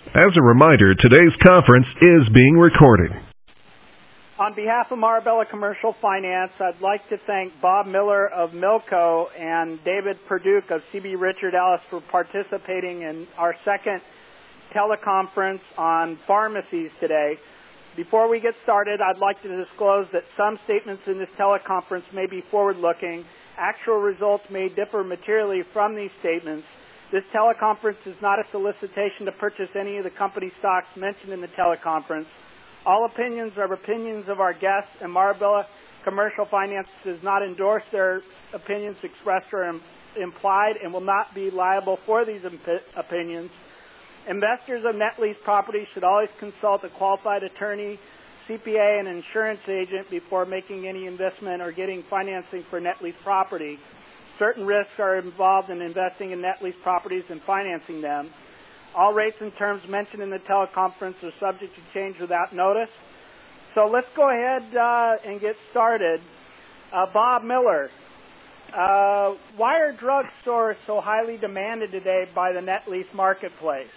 As a reminder, today's conference is being recorded. On behalf of Marabella Commercial Finance, I'd like to thank Bob Miller of Milco and David Perduke of CB Richard Ellis for participating in our second teleconference on pharmacies today. Before we get started, I'd like to disclose that some statements in this teleconference may be forward-looking. Actual results may differ materially from these statements. This teleconference is not a solicitation to purchase any of the company stocks mentioned in the teleconference. All opinions are opinions of our guests, and Marabella Commercial Finance does not endorse their opinions expressed or implied and will not be liable for these opinions. Investors of net lease properties should always consult a qualified attorney, CPA, and insurance agent before making any investment or getting financing for net lease property. Certain risks are involved in investing in net lease properties and financing them. All rates and terms mentioned in the teleconference are subject to change without notice. So let's go ahead and get started. Bob Miller, why are drugstores so highly demanded today by the net lease marketplace?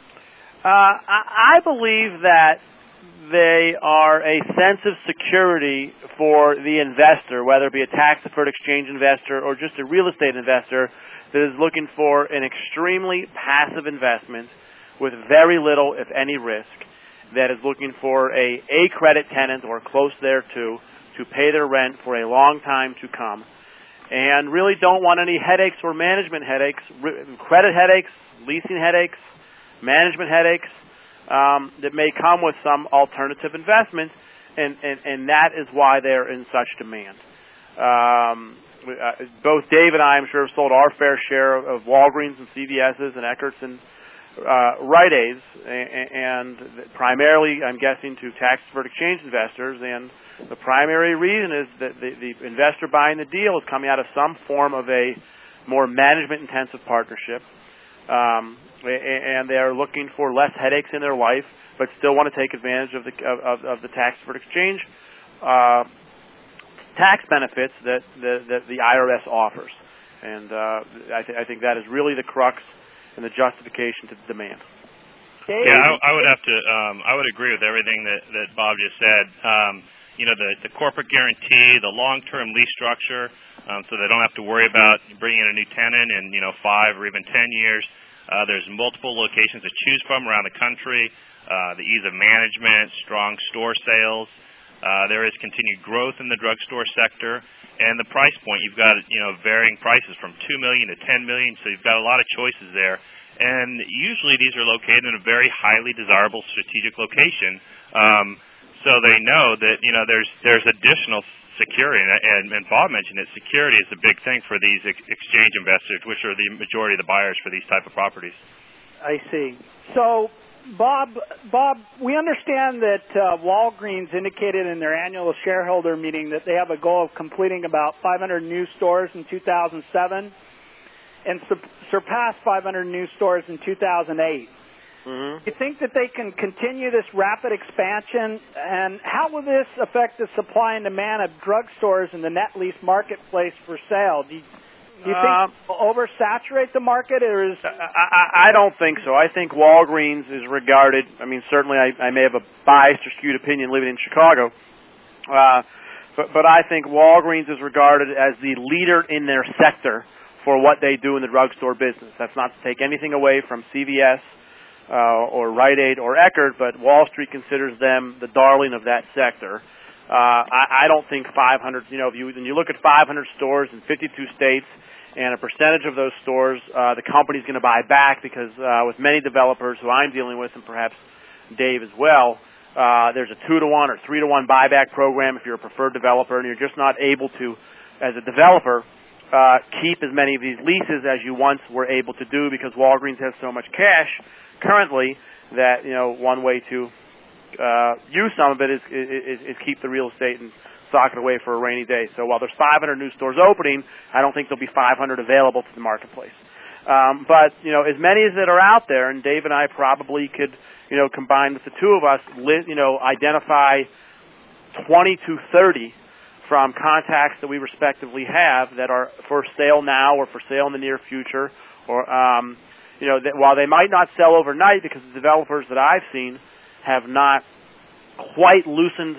I believe that they are a sense of security for the investor, whether it be a tax-deferred exchange investor or just a real estate investor that is looking for an extremely passive investment with very little, if any, risk, that is looking for a credit tenant or close thereto to pay their rent for a long time to come, and really don't want any headaches or management headaches, credit headaches, leasing headaches, management headaches, that may come with some alternative investment, and that is why they're in such demand. Both Dave and I, I'm sure, have sold our fair share of Walgreens and CVS's and Eckert's and Rite Aid's, and primarily, I'm guessing, to tax-deferred exchange investors, and the primary reason is that the investor buying the deal is coming out of some form of a more management-intensive partnership, and they are looking for less headaches in their life, but still want to take advantage of the tax-deferred exchange tax benefits that the IRS offers. And I think that is really the crux and the justification to the demand. Yeah, I would have to. I would agree with everything that Bob just said. The corporate guarantee, the long-term lease structure, so they don't have to worry about bringing in a new tenant in 5 or even 10 years. There's multiple locations to choose from around the country. The ease of management, strong store sales. There is continued growth in the drugstore sector, and the price point. You've got varying prices from $2 million to $10 million, so you've got a lot of choices there. And usually these are located in a very highly desirable strategic location, so they know that there's additional security. And Bob mentioned that security is a big thing for these exchange investors, which are the majority of the buyers for these type of properties. I see. So, Bob, we understand that Walgreens indicated in their annual shareholder meeting that they have a goal of completing about 500 new stores in 2007 and surpass 500 new stores in 2008. Mm-hmm. Do you think that they can continue this rapid expansion, and how will this affect the supply and demand of drugstores in the net lease marketplace for sale? Do you think will oversaturate the market, or is? I don't think so. I think Walgreens is regarded. I mean, certainly I may have a biased or skewed opinion living in Chicago, but I think Walgreens is regarded as the leader in their sector for what they do in the drugstore business. That's not to take anything away from CVS or Rite Aid or Eckerd, but Wall Street considers them the darling of that sector. I don't think 500, when you look at 500 stores in 52 states and a percentage of those stores the company's going to buy back because with many developers who I'm dealing with, and perhaps Dave as well, there's a 2-to-1 or 3-to-1 buyback program if you're a preferred developer and you're just not able to, as a developer, keep as many of these leases as you once were able to do because Walgreens has so much cash currently that, one way to use some of it is keep the real estate and stock it away for a rainy day. So while there's 500 new stores opening, I don't think there'll be 500 available to the marketplace. But, as many as that are out there, and Dave and I probably could, combine with the two of us, identify 20 to 30 from contacts that we respectively have that are for sale now or for sale in the near future, or that while they might not sell overnight because the developers that I've seen have not quite loosened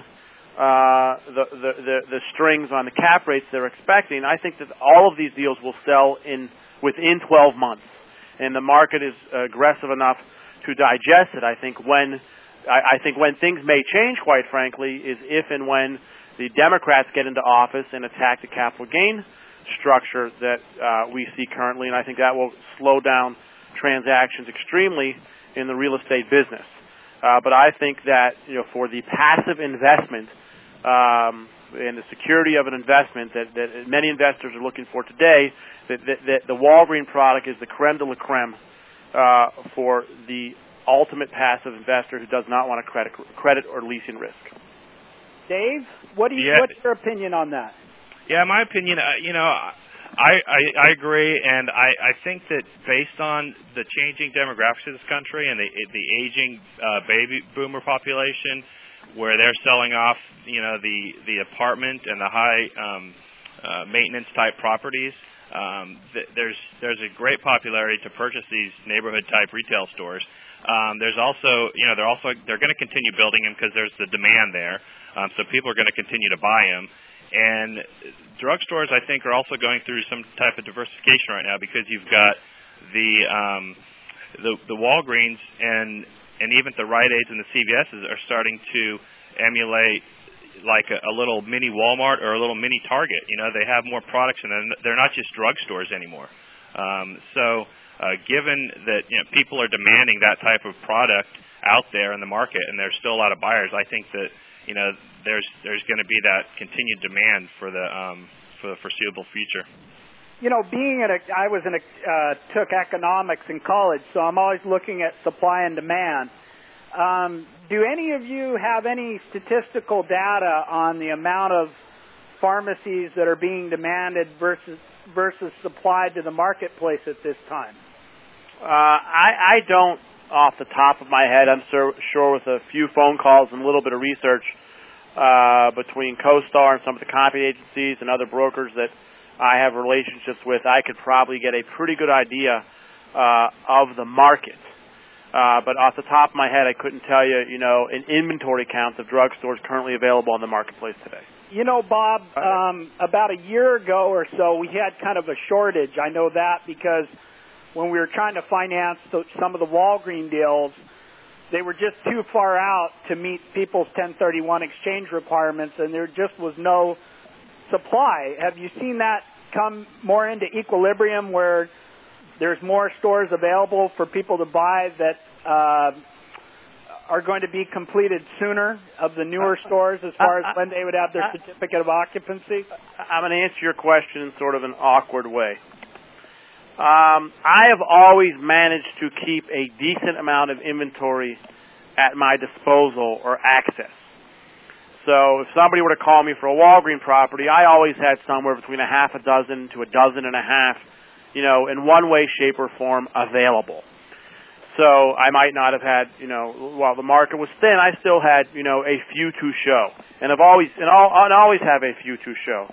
the strings on the cap rates they're expecting, I think that all of these deals will sell within 12 months, and the market is aggressive enough to digest it. I think when things may change, quite frankly, is if and when the Democrats get into office and attack the capital gain structure that we see currently, and I think that will slow down transactions extremely in the real estate business. But I think that for the passive investment and the security of an investment that many investors are looking for today, that the Walgreens product is the creme de la creme for the ultimate passive investor who does not want a credit or leasing risk. Dave, what's your opinion on that? Yeah, my opinion, I agree, and I think that based on the changing demographics of this country and the aging baby boomer population, where they're selling off, the apartment and the high maintenance type properties, there's a great popularity to purchase these neighborhood type retail stores. There's also, they're going to continue building them because there's the demand there, so people are going to continue to buy them. And drugstores, I think, are also going through some type of diversification right now because you've got the Walgreens and even the Rite Aids and the CVSs are starting to emulate like a little mini Walmart or a little mini Target. They have more products, and they're not just drugstores anymore. Given that people are demanding that type of product out there in the market, and there's still a lot of buyers, I think that there's going to be that continued demand for the foreseeable future. Took economics in college, so I'm always looking at supply and demand. Do any of you have any statistical data on the amount of pharmacies that are being demanded versus supplied to the marketplace at this time? I don't off the top of my head. I'm sure with a few phone calls and a little bit of research between CoStar and some of the copy agencies and other brokers that I have relationships with, I could probably get a pretty good idea of the market. But off the top of my head, I couldn't tell you, an inventory count of drugstores currently available on the marketplace today. Bob, about a year ago or so, we had kind of a shortage. I know that because when we were trying to finance some of the Walgreens deals, they were just too far out to meet people's 1031 exchange requirements, and there just was no supply. Have you seen that come more into equilibrium where there's more stores available for people to buy that are going to be completed sooner of the newer stores as far as when they would have their certificate of occupancy? I'm going to answer your question in sort of an awkward way. I have always managed to keep a decent amount of inventory at my disposal or access. So if somebody were to call me for a Walgreens property, I always had somewhere between a half a dozen to a dozen and a half, in one way, shape, or form available. So I might not have had, while the market was thin, I still had, a few to show, and I'll always have a few to show.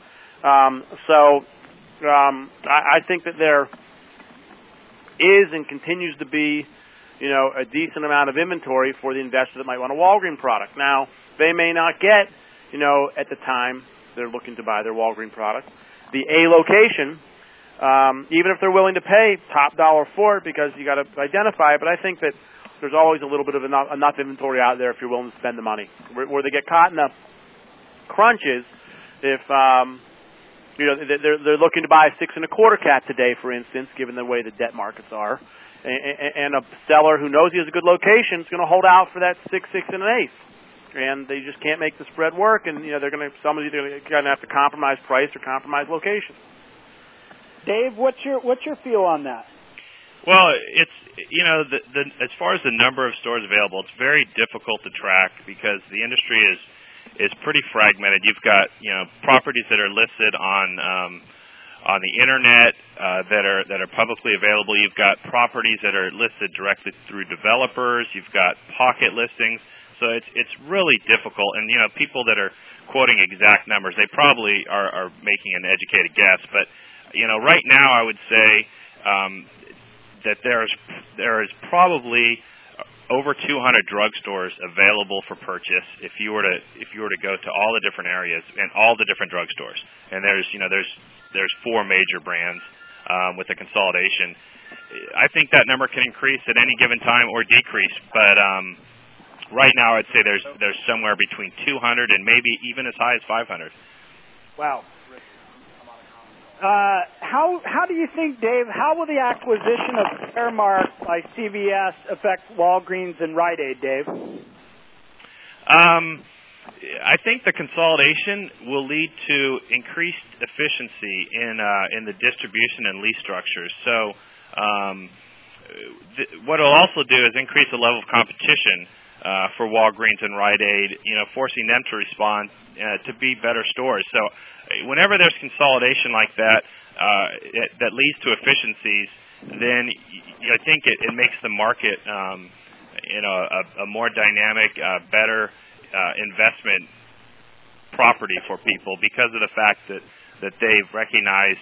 I think that there is and continues to be, a decent amount of inventory for the investor that might want a Walgreens product. Now, they may not get, at the time they're looking to buy their Walgreens product, the A location, even if they're willing to pay top dollar for it because you got to identify it. But I think that there's always a little bit of enough inventory out there if you're willing to spend the money. Where they get caught in the crunch is if they're looking to buy a 6.25 cap today, for instance, given the way the debt markets are, and a seller who knows he has a good location is going to hold out for that 6, 6 1/8, and they just can't make the spread work, and somebody's either going to have to compromise price or compromise location. Dave, what's your feel on that? Well, it's as far as the number of stores available, it's very difficult to track because the industry is pretty fragmented. You've got properties that are listed on the internet that are publicly available. You've got properties that are listed directly through developers. You've got pocket listings. So it's really difficult. And people that are quoting exact numbers, they probably are making an educated guess. But right now, I would say that there is probably over 200 drugstores available for purchase if you were to go to all the different areas and all the different drugstores. And there's 4 major brands with the consolidation. I think that number can increase at any given time or decrease, but right now I'd say there's somewhere between 200 and maybe even as high as 500. Wow. How do you think, Dave, how will the acquisition of Caremark by CVS affect Walgreens and Rite Aid, Dave? I think the consolidation will lead to increased efficiency in the distribution and lease structures. So what it'll also do is increase the level of competition for Walgreens and Rite Aid, forcing them to respond to be better stores. So whenever there's consolidation like that that leads to efficiencies, then I think it makes the market a more dynamic, better investment property for people because of the fact that they've recognized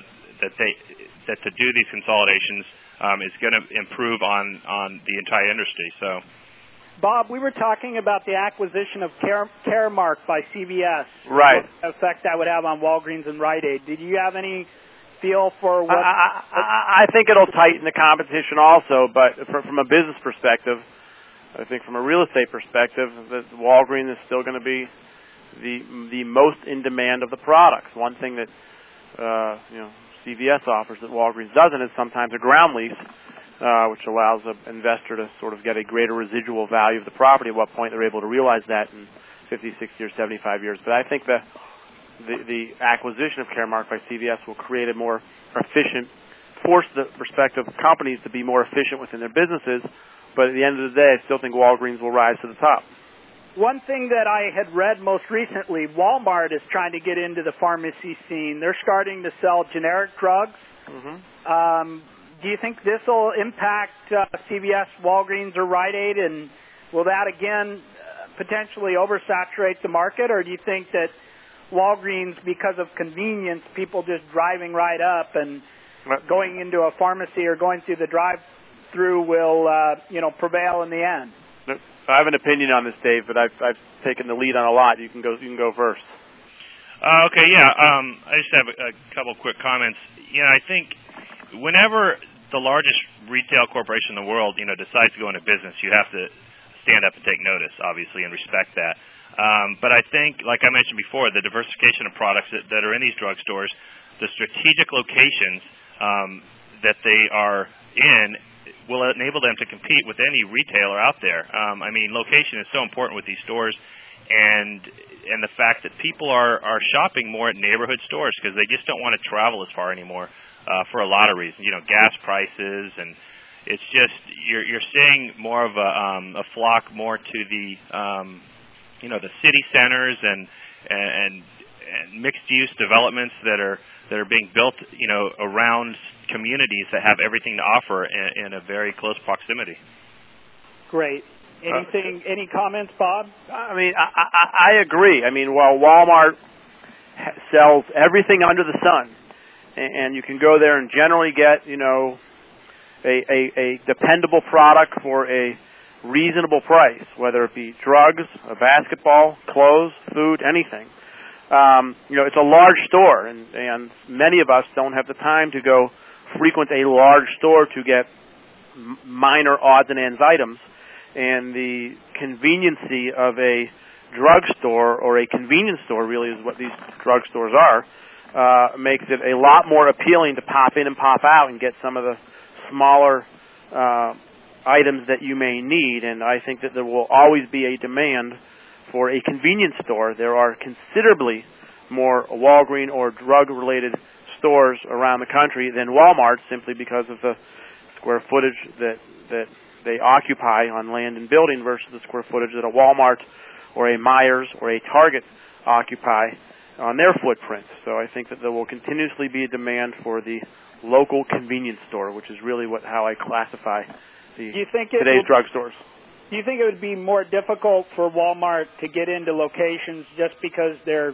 that to do these consolidations is going to improve on the entire industry. So, Bob, we were talking about the acquisition of Caremark by CVS. Right. What effect that would have on Walgreens and Rite Aid. Did you have any feel for what? I think it'll tighten the competition also, but from a business perspective, I think from a real estate perspective, that Walgreens is still going to be the most in demand of the products. One thing that CVS offers that Walgreens doesn't is sometimes a ground lease, which allows an investor to sort of get a greater residual value of the property. At what point they're able to realize that in 50, 60, or 75 years. But I think the acquisition of Caremark by CVS will create a more efficient, force the respective companies to be more efficient within their businesses. But at the end of the day, I still think Walgreens will rise to the top. One thing that I had read most recently, Walmart is trying to get into the pharmacy scene. They're starting to sell generic drugs. Mm-hmm. Do you think this will impact CVS, Walgreens, or Rite Aid, and will that again potentially oversaturate the market, or do you think that Walgreens, because of convenience, people just driving right up and going into a pharmacy or going through the drive-through will prevail in the end? I have an opinion on this, Dave, but I've taken the lead on a lot. You can go first. Okay, yeah. I just have a couple quick comments. I think whenever the largest retail corporation in the world, decides to go into business, you have to stand up and take notice, obviously, and respect that. But I think, like I mentioned before, the diversification of products that are in these drugstores, the strategic locations that they are in, will enable them to compete with any retailer out there. Location is so important with these stores, and the fact that people are shopping more at neighborhood stores because they just don't want to travel as far anymore for a lot of reasons. Gas prices, and it's just you're seeing more of a flock more to the the city centers and mixed use developments that are being built around communities that have everything to offer in a very close proximity. Great. Any comments, Bob? I agree. While Walmart sells everything under the sun, and you can go there and generally get a dependable product for a reasonable price, whether it be drugs, a basketball, clothes, food, anything. It's a large store, and many of us don't have the time to go frequent a large store to get minor odds and ends items. And the conveniency of a drugstore or a convenience store, really is what these drugstores are, makes it a lot more appealing to pop in and pop out and get some of the smaller items that you may need. And I think that there will always be a demand for a convenience store. There are considerably more Walgreens or drug-related stores around the country than Walmart, simply because of the square footage that they occupy on land and building versus the square footage that a Walmart or a Myers or a Target occupy on their footprint. So I think that there will continuously be a demand for the local convenience store, which is really how I classify today's drugstores. Do you think it would be more difficult for Walmart to get into locations just because they're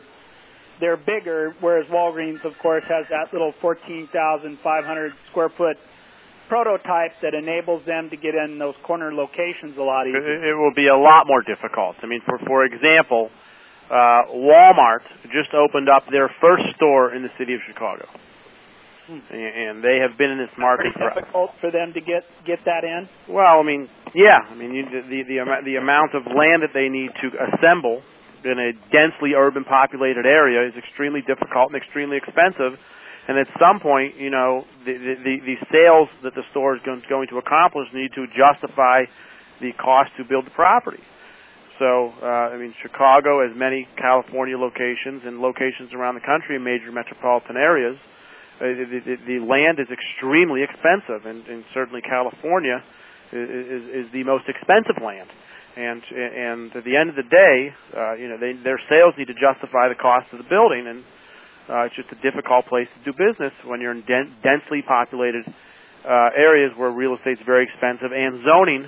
bigger, whereas Walgreens, of course, has that little 14,500 square foot prototype that enables them to get in those corner locations a lot easier. It will be a lot more difficult. I mean, for example, Walmart just opened up their first store in the city of Chicago. And they have been in this market for difficult for them to get that in. Well, I mean, yeah, I mean the amount of land that they need to assemble in a densely urban populated area is extremely difficult and extremely expensive. And at some point, you know, the sales that the store is going to accomplish need to justify the cost to build the property. So, I mean, Chicago has many California locations and locations around the country in major metropolitan areas. The land is extremely expensive, and certainly California is the most expensive land. And at the end of the day, you know, their sales need to justify the cost of the building, and it's just a difficult place to do business when you're in densely populated areas where real estate is very expensive, and zoning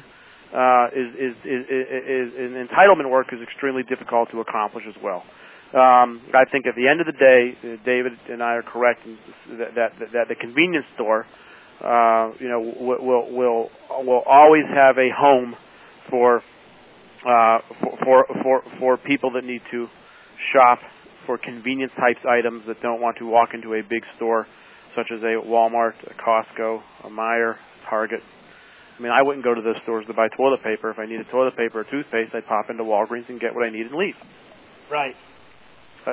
and entitlement work is extremely difficult to accomplish as well. I think at the end of the day, David and I are correct that the convenience store, you know, will always have a home for people that need to shop for convenience types items that don't want to walk into a big store such as a Walmart, a Costco, a Meijer, Target. I mean, I wouldn't go to those stores to buy toilet paper. If I needed toilet paper or toothpaste, I'd pop into Walgreens and get what I need and leave. Right. I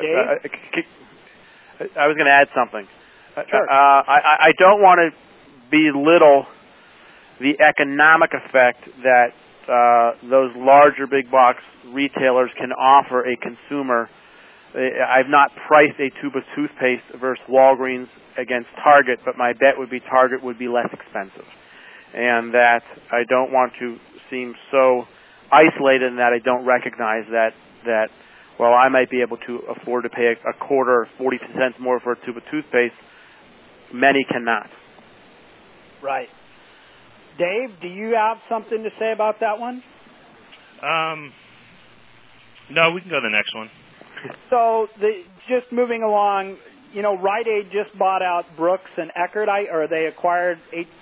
was going to add something. Sure. I don't want to belittle the economic effect that those larger big box retailers can offer a consumer. I've not priced a tube of toothpaste versus Walgreens against Target, but my bet would be Target would be less expensive. And that I don't want to seem so isolated in that I don't recognize that well, I might be able to afford to pay a quarter or 40 cents more for a tube of toothpaste. Many cannot. Right. Dave, do you have something to say about that one? No, we can go to the next one. So, just moving along, you know, Rite Aid just bought out Brooks and Eckerd, or they acquired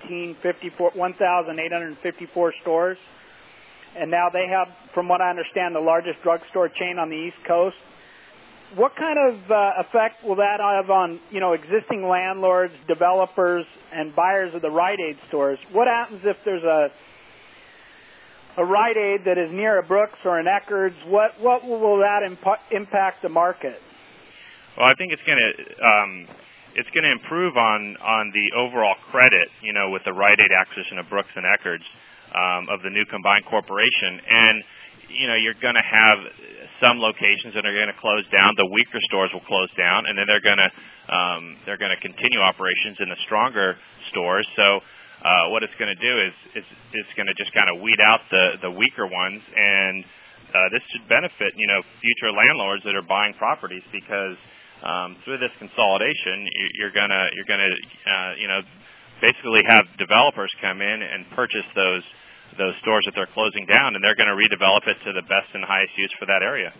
1,854 stores. And now they have, from what I understand, the largest drugstore chain on the East Coast. What kind of effect will that have on, you know, existing landlords, developers, and buyers of the Rite Aid stores? What happens if there's a Rite Aid that is near a Brooks or an Eckerd's? What will that impact the market? Well, I think it's going to improve on the overall credit, you know, with the Rite Aid acquisition of Brooks and Eckerd's. Of the new combined corporation, and you know you're going to have some locations that are going to close down. The weaker stores will close down, and then they're going to continue operations in the stronger stores. So what it's going to do is it's going to just kind of weed out the weaker ones, and this should benefit future landlords that are buying properties because through this consolidation you're going to basically have developers come in and purchase those stores that they're closing down, and they're going to redevelop it to the best and highest use for that area.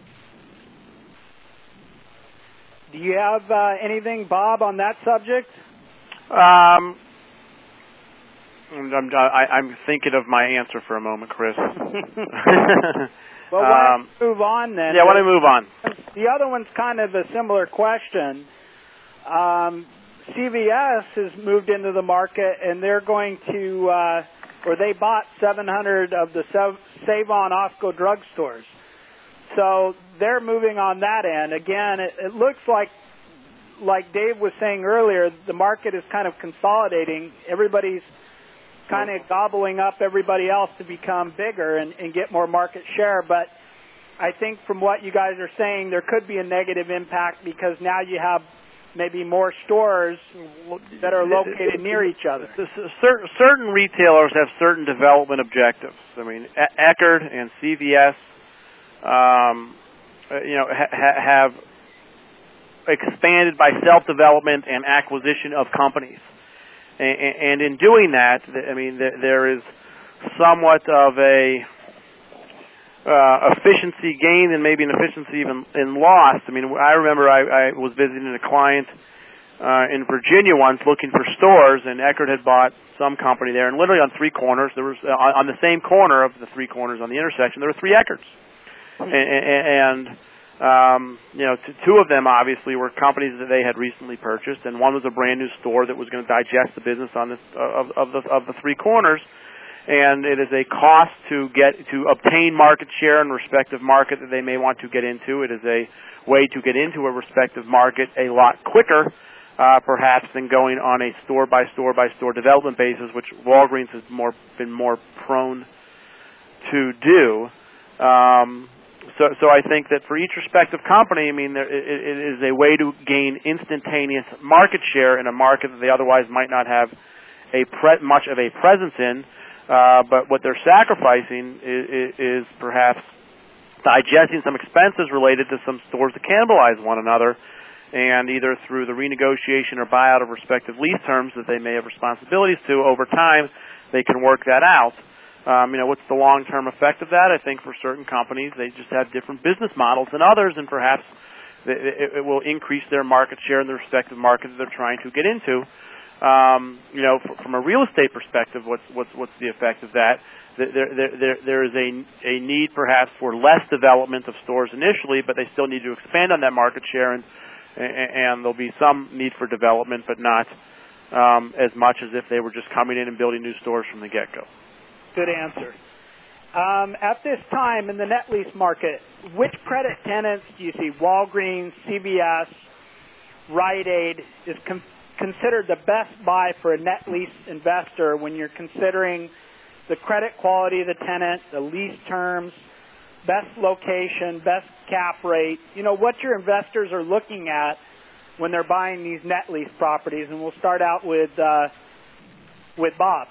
Do you have anything, Bob, on that subject? I'm thinking of my answer for a moment, Chris. Well, why don't we move on then? Yeah, why don't we move on? The other one's kind of a similar question. CVS has moved into the market, and they're going to, or they bought 700 of the Save-On-Osco drugstores. So they're moving on that end. Again, it looks like Dave was saying earlier, the market is kind of consolidating. Everybody's kind of gobbling up everybody else to become bigger and get more market share. But I think from what you guys are saying, there could be a negative impact because now you have maybe more stores that are located near each other. Certain retailers have certain development objectives. I mean, Eckerd and CVS, have expanded by self-development and acquisition of companies. And in doing that, I mean, there is somewhat of a efficiency gain and maybe an efficiency even in loss. I mean, I remember I was visiting a client in Virginia once looking for stores, and Eckerd had bought some company there, and literally on three corners, there was on the same corner of the three corners on the intersection, there were three Eckerds, and two of them obviously were companies that they had recently purchased, and one was a brand new store that was going to digest the business on this of the three corners. And it is a cost to obtain market share in a respective market that they may want to get into. It is a way to get into a respective market a lot quicker, perhaps, than going on a store-by-store-by-store development basis, which Walgreens has been more prone to do. So I think that for each respective company, I mean, it is a way to gain instantaneous market share in a market that they otherwise might not have much of a presence in. But what they're sacrificing is perhaps digesting some expenses related to some stores that cannibalize one another, and either through the renegotiation or buyout of respective lease terms that they may have responsibilities to, over time, they can work that out. What's the long-term effect of that? I think for certain companies, they just have different business models than others, and perhaps it will increase their market share in the respective market that they're trying to get into. From a real estate perspective, what's the effect of that? There is a need perhaps for less development of stores initially, but they still need to expand on that market share, and there'll be some need for development, but not as much as if they were just coming in and building new stores from the get-go. Good answer. At this time in the net lease market, which credit tenants do you see? Walgreens, CVS, Rite Aid is considered the best buy for a net lease investor when you're considering the credit quality of the tenant, the lease terms, best location, best cap rate, what your investors are looking at when they're buying these net lease properties. And we'll start out with Bob.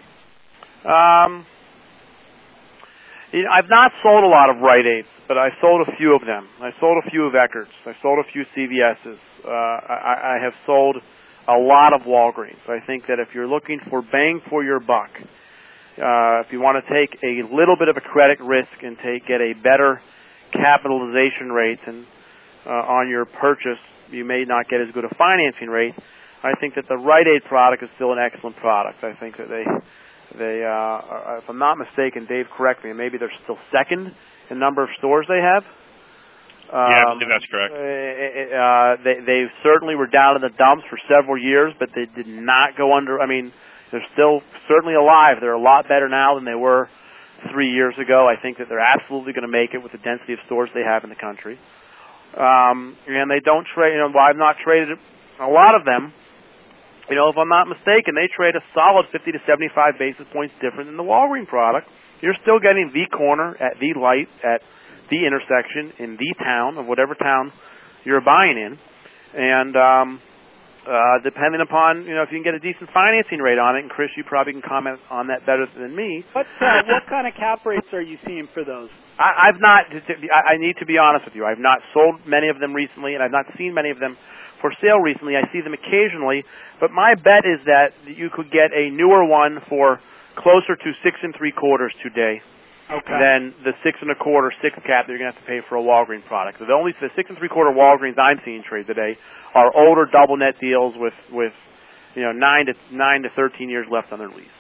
I've not sold a lot of Rite Aids, but I sold a few of them. I sold a few of Eckerds. I sold a few CVS's. I have sold a lot of Walgreens. I think that if you're looking for bang for your buck, if you want to take a little bit of a credit risk and get a better capitalization rate and on your purchase, you may not get as good a financing rate. I think that the Rite Aid product is still an excellent product. I think that they if I'm not mistaken, Dave, correct me, maybe they're still second in number of stores they have. Yeah, I believe that's correct. They certainly were down in the dumps for several years, but they did not go under. I mean, they're still certainly alive. They're a lot better now than they were 3 years ago. I think that they're absolutely going to make it with the density of stores they have in the country. And they don't trade. I've not traded a lot of them. If I'm not mistaken, they trade a solid 50 to 75 basis points different than the Walgreens product. You're still getting the corner at the light at the intersection in the town of whatever town you're buying in, and depending upon if you can get a decent financing rate on it, and Chris, you probably can comment on that better than me. What kind of cap rates are you seeing for those? I've not. I need to be honest with you. I've not sold many of them recently, and I've not seen many of them for sale recently. I see them occasionally, but my bet is that you could get a newer one for closer to 6 3/4 today. Okay. Than the 6 1/4, 6 cap that you're going to have to pay for a Walgreens product. So the 6 3/4 Walgreens I'm seeing trade today are older double net deals with 9 to 13 years left on their lease.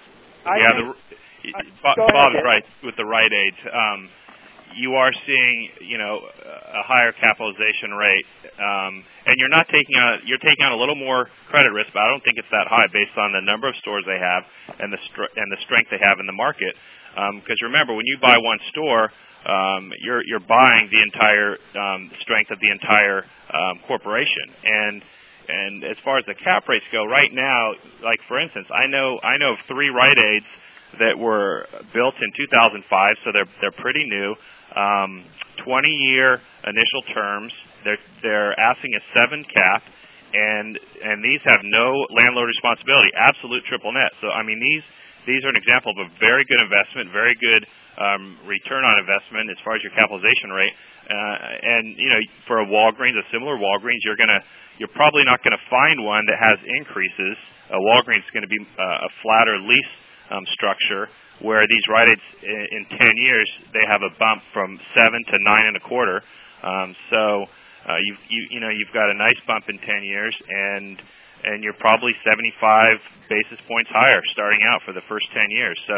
Bob is right with the Rite Aid. You are seeing a higher capitalization rate, and you're taking on a little more credit risk, but I don't think it's that high based on the number of stores they have and the strength they have in the market. Because remember, when you buy one store, you're buying the entire strength of the entire corporation. And as far as the cap rates go, right now, like for instance, I know of 3 Rite Aids that were built in 2005, so they're pretty new. 20-year initial terms. They're asking a 7 cap, and these have no landlord responsibility. Absolute triple net. So I mean these are an example of a very good investment, very good return on investment as far as your capitalization rate. And for a Walgreens, a similar Walgreens, you're probably not going to find one that has increases. A Walgreens is going to be a flatter lease structure, where these Rite Aids in 10 years they have a bump from 7 to 9 1/4. So you've got a nice bump in 10 years, and and you're probably 75 basis points higher starting out for the first 10 years. So,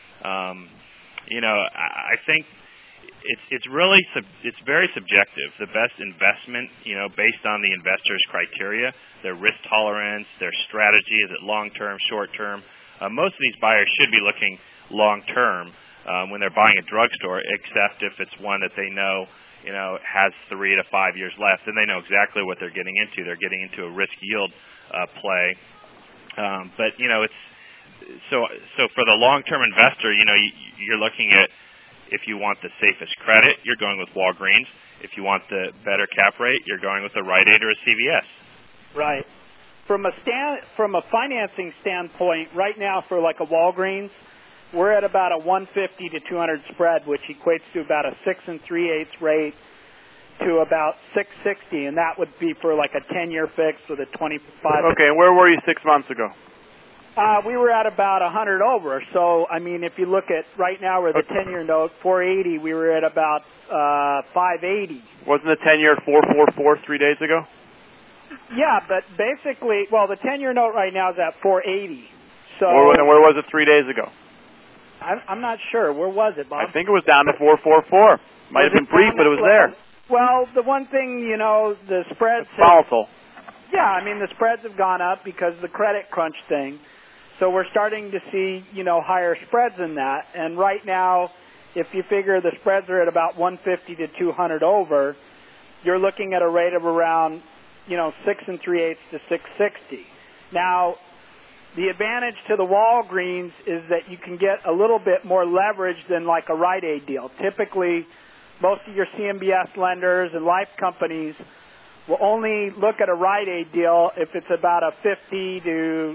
I think it's very subjective. The best investment, based on the investor's criteria, their risk tolerance, their strategy, is it long-term, short-term. Most of these buyers should be looking long-term when they're buying a drugstore, except if it's one that they know has 3 to 5 years left, and they know exactly what they're getting into. They're getting into a risk yield play. But it's so for the long-term investor, you're looking at, if you want the safest credit, you're going with Walgreens. If you want the better cap rate, you're going with a Rite Aid or a CVS. Right. From a financing standpoint, right now for like a Walgreens, we're at about a 150 to 200 spread, which equates to about a 6 3/8 rate to about 660, and that would be for like a 10-year fix with a 25. Okay, and where were you 6 months ago? We were at about 100 over. So, I mean, if you look at right now, where the 10-year note 480, we were at about 580. Wasn't the 10-year 444 3 days ago? Yeah, but basically, well, the 10-year note right now is at 480. So, and where was it 3 days ago? I'm not sure. Where was it, Bob? I think it was down to 444. Might have been brief, but it was there. Well, the one thing, the spreads... It's volatile. Yeah, I mean, the spreads have gone up because of the credit crunch thing. So we're starting to see, higher spreads in that. And right now, if you figure the spreads are at about 150 to 200 over, you're looking at a rate of around, 6 3/8 to 660. Now, the advantage to the Walgreens is that you can get a little bit more leverage than like a Rite Aid deal. Typically, most of your CMBS lenders and life companies will only look at a Rite Aid deal if it's about a 50 to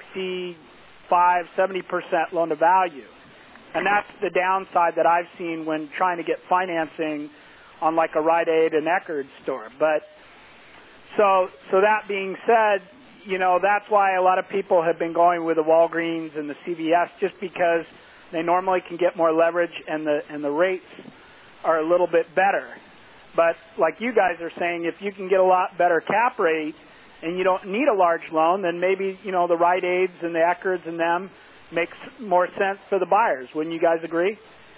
65, 70% loan to value. And that's the downside that I've seen when trying to get financing on like a Rite Aid and Eckerd store. But so that being said, that's why a lot of people have been going with the Walgreens and the CVS, just because they normally can get more leverage and the rates are a little bit better. But like you guys are saying, if you can get a lot better cap rate and you don't need a large loan, then maybe, the Rite Aids and the Eckerds and them makes more sense for the buyers. Wouldn't you guys agree?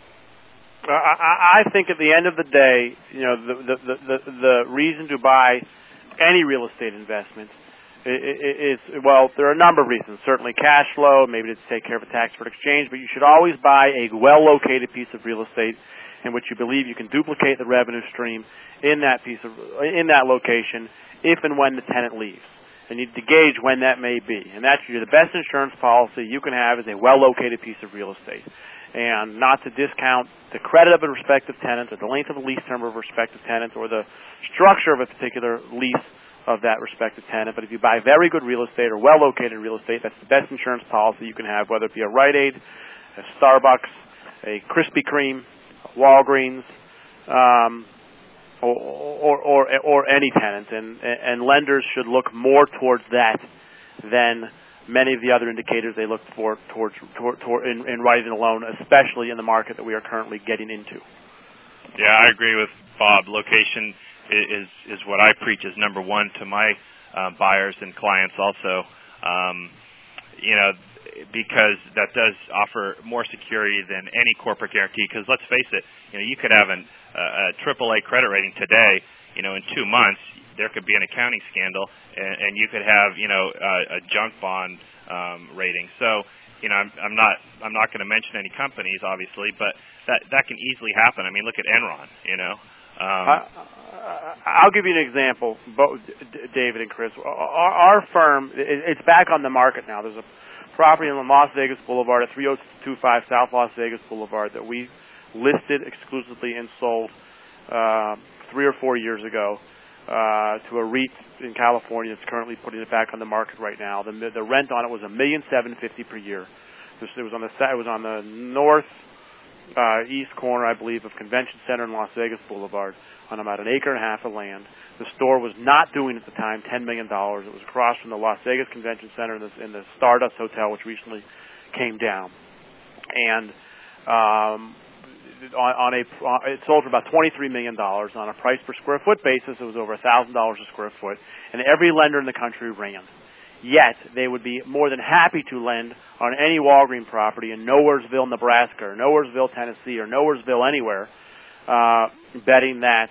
I think at the end of the day, the reason to buy any real estate investment is, well, there are a number of reasons. Certainly cash flow, maybe to take care of a tax-deferred exchange, but you should always buy a well-located piece of real estate in which you believe you can duplicate the revenue stream in that location if and when the tenant leaves. And you need to gauge when that may be. And that's the best insurance policy you can have is a well-located piece of real estate. And not to discount the credit of a respective tenant or the length of the lease term of a respective tenant or the structure of a particular lease of that respective tenant. But if you buy very good real estate or well-located real estate, that's the best insurance policy you can have, whether it be a Rite Aid, a Starbucks, a Krispy Kreme, Walgreens, or any tenant, and lenders should look more towards that than many of the other indicators they look for in writing a loan, especially in the market that we are currently getting into. Yeah, I agree with Bob. Location is what I preach as number one to my buyers and clients also. Because that does offer more security than any corporate guarantee. Because let's face it, you could have a AAA credit rating today. In 2 months, there could be an accounting scandal, and you could have a junk bond rating. So, I'm not going to mention any companies, obviously, but that can easily happen. I mean, look at Enron. I'll give you an example, both David and Chris. Our firm, it's back on the market now. There's a property on Las Vegas Boulevard at 3025 South Las Vegas Boulevard that we listed exclusively and sold 3 or 4 years ago to a REIT in California that's currently putting it back on the market right now. The rent on it was $1,750,000 per year. It was on the north east corner, I believe, of Convention Center and Las Vegas Boulevard on about 1.5 acres of land. The store was not doing at the time $10 million. It was across from the Las Vegas Convention Center in the Stardust Hotel, which recently came down. And it sold for about $23 million on a price per square foot basis. It was over $1,000 a square foot, and every lender in the country ran. Yet they would be more than happy to lend on any Walgreens property in Nowheresville, Nebraska, or Nowheresville, Tennessee, or Nowheresville anywhere, betting that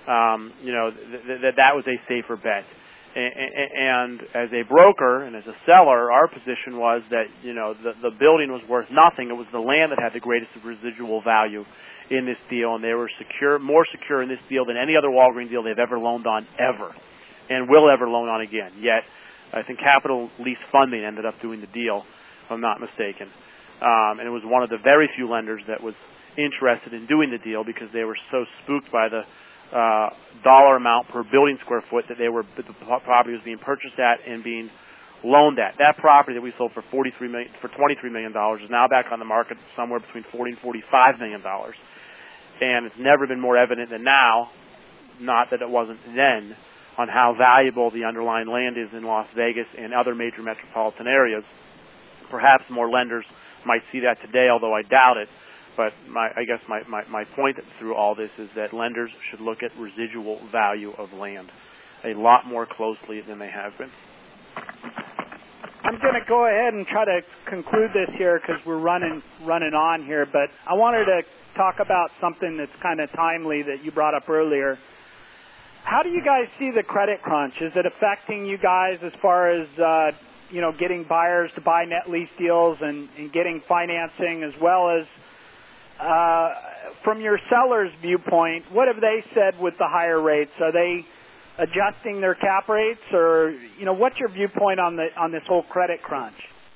that was a safer bet. And as a broker and as a seller, our position was that the building was worth nothing. It was the land that had the greatest residual value in this deal, and they were more secure in this deal than any other Walgreens deal they've ever loaned on ever, and will ever loan on again. Yet, I think Capital Lease Funding ended up doing the deal, if I'm not mistaken, and it was one of the very few lenders that was interested in doing the deal because they were so spooked by the dollar amount per building square foot that the property was being purchased at and being loaned at. That property that we sold for $23 million is now back on the market somewhere between $40 and $45 million, and it's never been more evident than now, not that it wasn't then, on how valuable the underlying land is in Las Vegas and other major metropolitan areas. Perhaps more lenders might see that today, although I doubt it. But I guess my point through all this is that lenders should look at residual value of land a lot more closely than they have been. I'm going to go ahead and try to conclude this here because we're running on here. But I wanted to talk about something that's kind of timely that you brought up earlier. How do you guys see the credit crunch? Is it affecting you guys as far as getting buyers to buy net lease deals and getting financing, as well as from your seller's viewpoint, what have they said with the higher rates? Are they adjusting their cap rates, or what's your viewpoint on this whole credit crunch?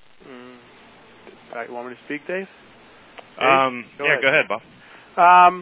You want me to speak, Dave? Go ahead, Bob.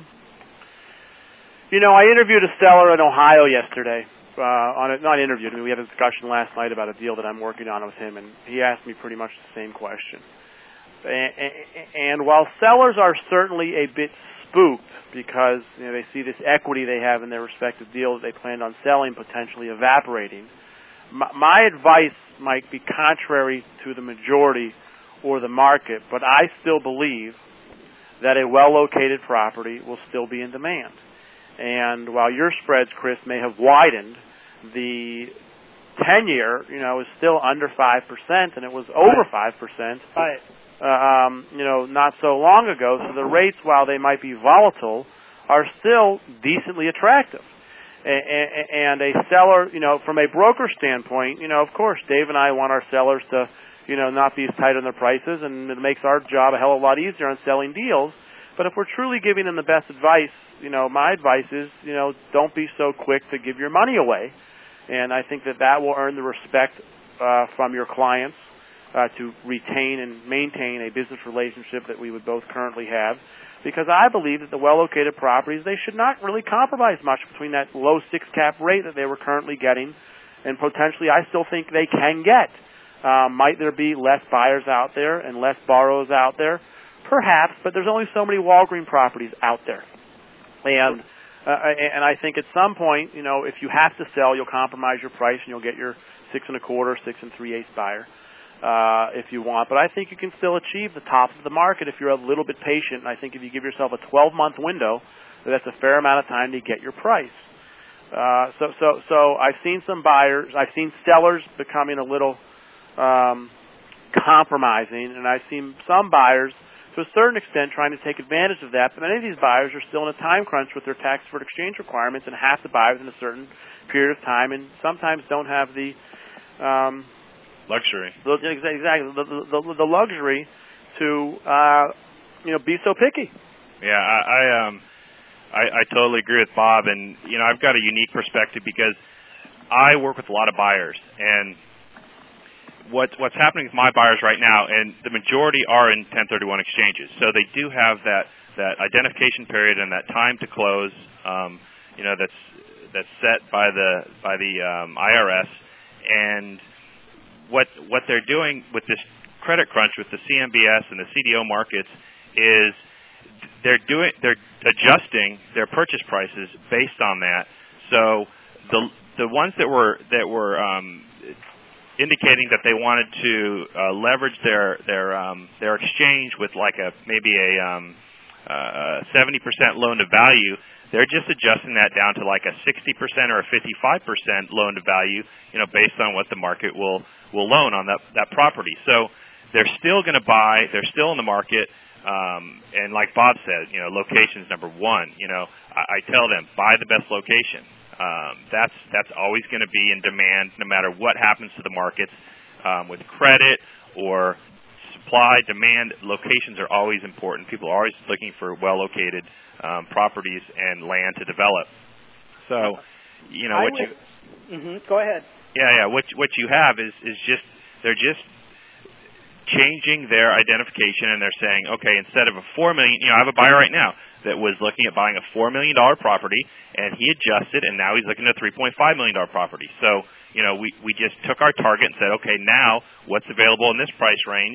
I interviewed a seller in Ohio yesterday. We had a discussion last night about a deal that I'm working on with him, and he asked me pretty much the same question. And while sellers are certainly a bit spooked because they see this equity they have in their respective deals they planned on selling potentially evaporating, my advice might be contrary to the majority or the market, but I still believe that a well-located property will still be in demand. And while your spreads, Chris, may have widened, the 10-year, is still under 5%, and it was over 5%. Right. Not so long ago. So the rates, while they might be volatile, are still decently attractive. And a seller, from a broker standpoint, of course, Dave and I want our sellers to, not be as tight on their prices, and it makes our job a hell of a lot easier on selling deals. But if we're truly giving them the best advice, my advice is, don't be so quick to give your money away. And I think that will earn the respect from your clients to retain and maintain a business relationship that we would both currently have. Because I believe that the well-located properties, they should not really compromise much between that low 6 cap rate that they were currently getting, and potentially I still think they can get. Might there be less buyers out there and less borrowers out there? Perhaps, but there's only so many Walgreens properties out there. And I think at some point, if you have to sell, you'll compromise your price and you'll get your 6 1/4, 6 3/8 buyer if you want. But I think you can still achieve the top of the market if you're a little bit patient. And I think if you give yourself a 12-month window, that's a fair amount of time to get your price. So I've seen some buyers, I've seen sellers becoming a little compromising, and I've seen some buyers to a certain extent trying to take advantage of that, but many of these buyers are still in a time crunch with their tax-deferred exchange requirements and have to buy within a certain period of time, and sometimes don't have the luxury. Exactly, the luxury to be so picky. Yeah, I totally agree with Bob, and I've got a unique perspective because I work with a lot of buyers, and what's happening with my buyers right now, and the majority are in 1031 exchanges, so they do have that identification period and that time to close, that's set by the IRS, and what they're doing with this credit crunch with the CMBS and the CDO markets is they're adjusting their purchase prices based on that. So the ones that were indicating that they wanted to leverage their exchange with like maybe a 70% loan to value, they're just adjusting that down to like a 60% or a 55% loan to value, based on what the market will loan on that property. So they're still going to buy. They're still in the market. And like Bob said, location's number one. I tell them, buy the best location. That's always going to be in demand, no matter what happens to the markets with credit or supply, demand. Locations are always important. People are always looking for well-located properties and land to develop. So, Go ahead. Yeah. What you have is just they're just changing their identification, and they're saying, okay, instead of a $4 million, I have a buyer right now that was looking at buying a $4 million property, and he adjusted, and now he's looking at a $3.5 million property. So, we just took our target and said, okay, now what's available in this price range,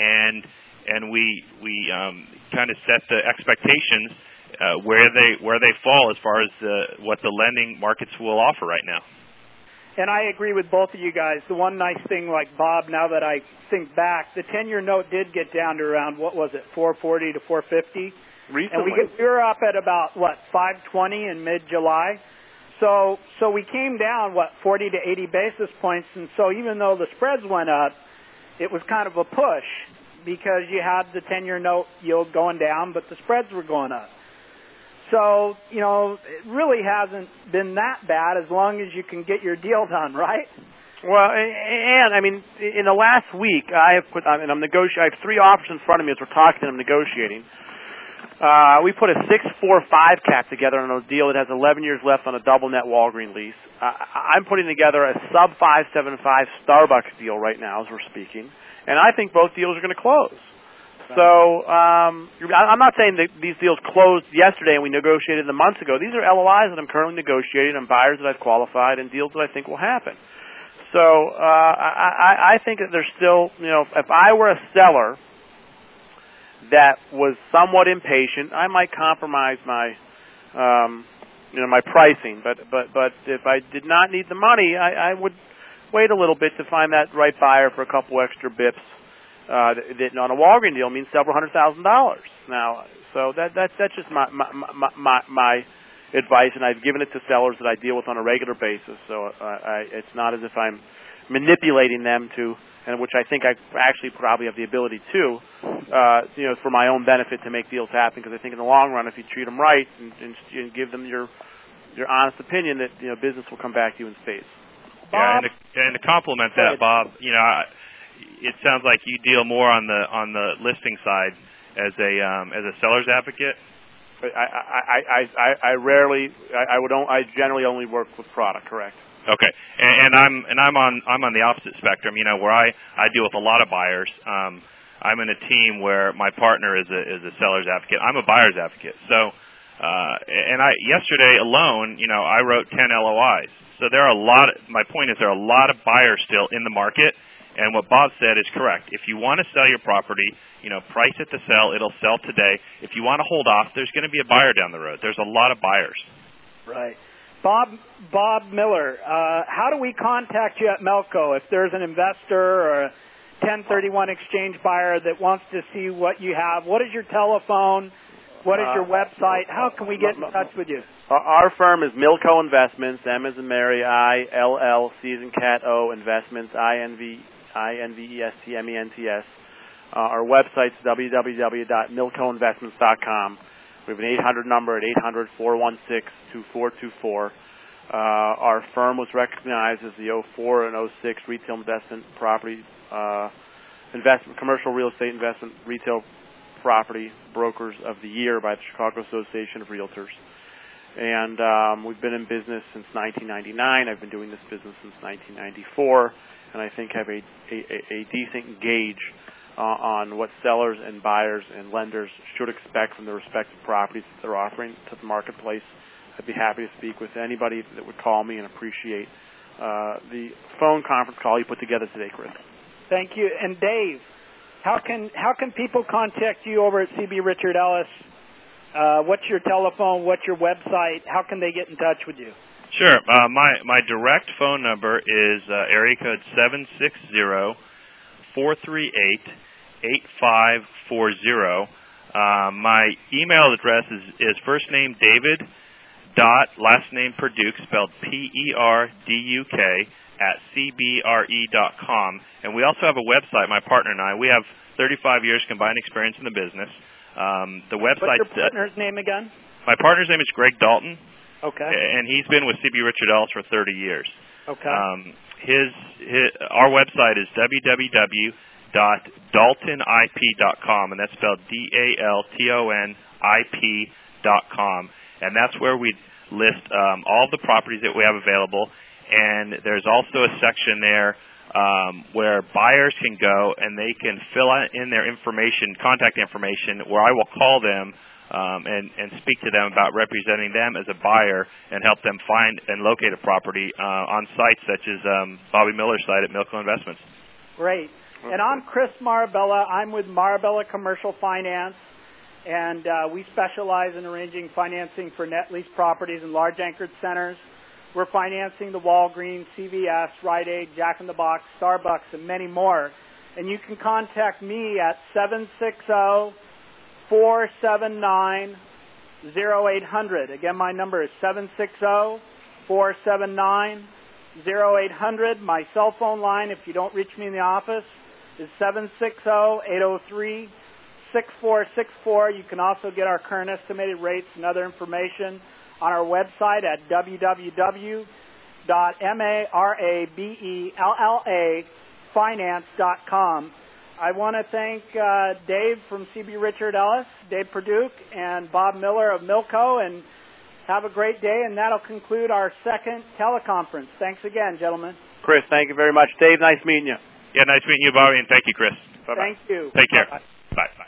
and we kind of set the expectations where they fall as far as what the lending markets will offer right now. And I agree with both of you guys. The one nice thing, like Bob, now that I think back, the 10-year note did get down to around, what was it, 440 to 450? Recently. And we were up at about, 520 in mid-July. So we came down, 40 to 80 basis points. And so even though the spreads went up, it was kind of a push because you had the 10-year note yield going down, but the spreads were going up. So, it really hasn't been that bad as long as you can get your deal done, right? Well, and I mean, in the last week, I have three offers in front of me as we're talking and I'm negotiating. We put a 6.45 cap together on a deal that has 11 years left on a double net Walgreens lease. I'm putting together a sub 5.75 Starbucks deal right now as we're speaking, and I think both deals are going to close. So I'm not saying that these deals closed yesterday and we negotiated them months ago. These are LOIs that I'm currently negotiating on buyers that I've qualified and deals that I think will happen. So I think that there's still, if I were a seller that was somewhat impatient, I might compromise my, my pricing. But if I did not need the money, I would wait a little bit to find that right buyer for a couple extra bips. That on a Walgreens deal means several $100,000 now. So that's just my advice, and I've given it to sellers that I deal with on a regular basis. So it's not as if I'm manipulating them and which I think I actually probably have the ability to, for my own benefit to make deals happen. Because I think in the long run, if you treat them right and give them your honest opinion, that business will come back to you in spades. Yeah, and to complement that, Bob, it sounds like you deal more on the listing side as a seller's advocate. I generally only work with product, correct? Okay, and I'm on the opposite spectrum. Where I deal with a lot of buyers. I'm in a team where my partner is a seller's advocate. I'm a buyer's advocate. So, yesterday alone, I wrote 10 LOIs. So my point is there are a lot of buyers still in the market. And what Bob said is correct. If you want to sell your property, price it to sell. It'll sell today. If you want to hold off, there's going to be a buyer down the road. There's a lot of buyers. Right. Bob Miller, how do we contact you at Melco if there's an investor or a 1031 exchange buyer that wants to see what you have? What is your telephone? What is your website? How can we get in touch with you? Our firm is Milco Investments, M as in Mary, I-L-L, C as in Cat, O, Investments, INVESTMENTS. Our website's www.milcoinvestments.com. We have an 800 number at 800-416-2424. Our firm was recognized as the 04 and 06 Retail Investment Property Commercial Real Estate Investment Retail Property Brokers of the Year by the Chicago Association of Realtors. And we've been in business since 1999. I've been doing this business since 1994, and I think have a decent gauge on what sellers and buyers and lenders should expect from the respective properties that they're offering to the marketplace. I'd be happy to speak with anybody that would call me and appreciate the phone conference call you put together today, Chris. Thank you. And Dave, how can people contact you over at CB Richard Ellis? What's your telephone? What's your website? How can they get in touch with you? Sure. My direct phone number is area code 760-438-8540. My email address is first name David dot last name Perduk, spelled P-E-R-D-U-K, at cbre.com. And we also have a website, my partner and I. We have 35 years combined experience in the business. The website. What's your partner's name again? My partner's name is Greg Dalton. Okay. And he's been with C.B. Richard Ellis for 30 years. Okay. Our website is www.daltonip.com, and that's spelled DALTONIP.com. And that's where we list all the properties that we have available. And there's also a section there where buyers can go and they can fill in their information, contact information, where I will call them and speak to them about representing them as a buyer and help them find and locate a property on sites such as Bobby Miller's site at Milco Investments. Great. And I'm Chris Marabella. I'm with Marabella Commercial Finance, and we specialize in arranging financing for net lease properties and large anchored centers. We're financing the Walgreens, CVS, Rite Aid, Jack in the Box, Starbucks, and many more. And you can contact me at 760-479-0800. Again, my number is 760-479-0800. My cell phone line, if you don't reach me in the office, is 760-803-6464. You can also get our current estimated rates and other information on our website at www.marabellafinance.com. I want to thank Dave from C.B. Richard Ellis, Dave Perduk, and Bob Miller of Milco, and have a great day, and that'll conclude our second teleconference. Thanks again, gentlemen. Chris, thank you very much. Dave, nice meeting you. Yeah, nice meeting you, Bobby, and thank you, Chris. Bye-bye. Thank you. Take care. Bye-bye. Bye-bye.